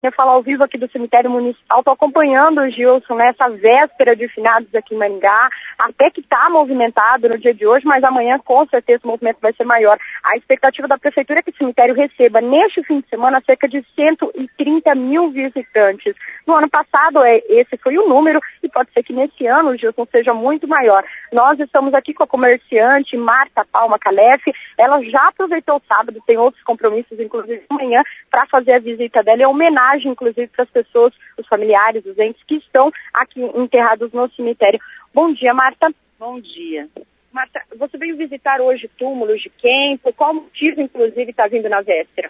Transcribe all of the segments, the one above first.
Eu falo ao vivo aqui do cemitério municipal, estou acompanhando o Gilson nessa véspera de finados aqui em Maringá, até que está movimentado no dia de hoje, mas amanhã com certeza o movimento vai ser maior. A expectativa da prefeitura é que o cemitério receba neste fim de semana cerca de 130 mil visitantes. No ano passado esse foi o número e pode ser que nesse ano o Gilson seja muito maior. Nós estamos aqui com a comerciante Marta Palma Calef, ela já aproveitou o sábado, tem outros compromissos inclusive amanhã para fazer a visita dela, é homenagem inclusive para as pessoas, os familiares, os entes que estão aqui enterrados no cemitério. Bom dia, Marta. Bom dia. Marta, você veio visitar hoje túmulos de quem? Por qual motivo, inclusive, está vindo na véspera?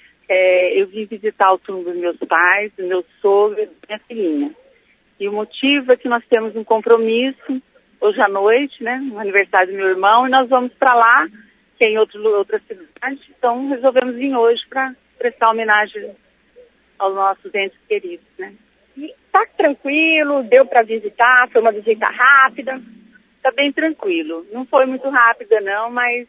Eu vim visitar o túmulo dos meus pais, do meu sogro e da minha filhinha. E o motivo é que nós temos um compromisso hoje à noite, né? No aniversário do meu irmão, e nós vamos para lá, que é em outra cidade. Então resolvemos vir hoje para prestar homenagem aos nossos entes queridos, né? E tá tranquilo? Deu para visitar? Foi uma visita rápida? Está bem tranquilo. Não foi muito rápida não, mas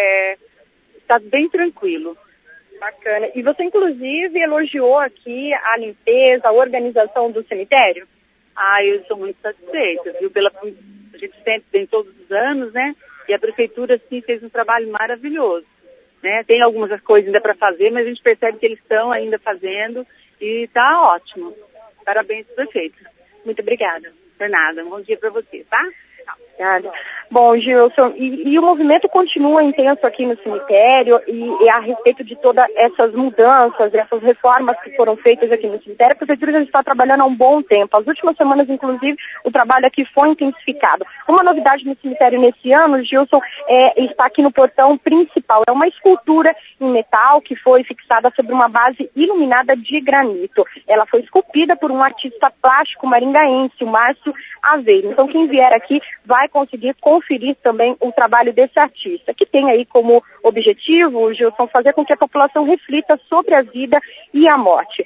está bem tranquilo. Bacana. E você inclusive elogiou aqui a limpeza, a organização do cemitério? Eu sou muito satisfeita, viu? A gente sempre tem todos os anos, né? E a prefeitura, sim, fez um trabalho maravilhoso, né? Tem algumas coisas ainda para fazer, mas a gente percebe que eles estão ainda fazendo e está ótimo. Parabéns, prefeito. Muito obrigada. Por nada. Um bom dia para você, tá? Obrigada. Bom, Gilson, e o movimento continua intenso aqui no cemitério e a respeito de todas essas mudanças, essas reformas que foram feitas aqui no cemitério, a prefeitura já está trabalhando há um bom tempo. As últimas semanas, inclusive, o trabalho aqui foi intensificado. Uma novidade no cemitério nesse ano, Gilson, está aqui no portão principal. É uma escultura em metal que foi fixada sobre uma base iluminada de granito. Ela foi esculpida por um artista plástico maringaense, o Márcio Aveiro. Então, quem vier aqui vai conseguir conferir também o trabalho desse artista, que tem aí como objetivo, Gilson, fazer com que a população reflita sobre a vida e a morte.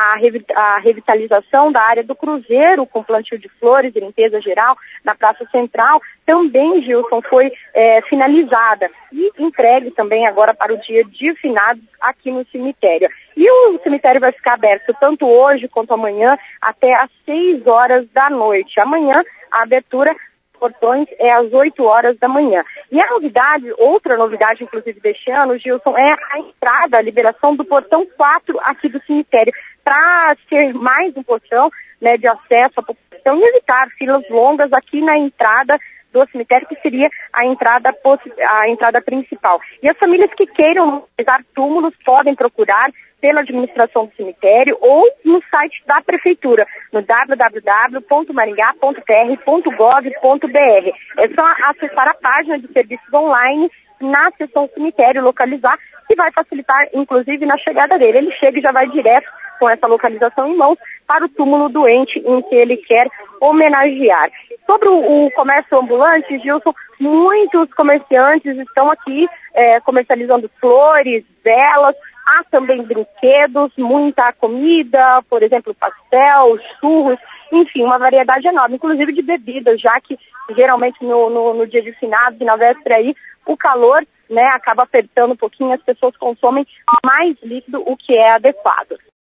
A revitalização da área do Cruzeiro, com plantio de flores e limpeza geral na Praça Central, também, Gilson, foi finalizada e entregue também agora para o dia de finados aqui no cemitério. E o cemitério vai ficar aberto tanto hoje quanto amanhã até às 6 horas da noite. Amanhã a abertura portões é às 8 horas da manhã. E a novidade, outra novidade inclusive deste ano, Gilson, é a entrada, a liberação do portão 4 aqui do cemitério, para ser mais um portão, né, de acesso à população e evitar filas longas aqui na entrada do cemitério, que seria a entrada principal. E as famílias que queiram realizar túmulos podem procurar pela administração do cemitério ou no site da prefeitura, no www.maringá.pr.gov.br. É só acessar a página de serviços online na seção cemitério, localizar, que vai facilitar, inclusive, na chegada dele. Ele chega e já vai direto com essa localização em mãos para o túmulo doente em que ele quer homenagear. Sobre o comércio ambulante, Gilson, muitos comerciantes estão aqui comercializando flores, velas, há também brinquedos, muita comida, por exemplo, pastel, churros, enfim, uma variedade enorme, inclusive de bebidas, já que geralmente no dia de finados e na véspera aí, o calor, né, acaba apertando um pouquinho, as pessoas consomem mais líquido, o que é adequado.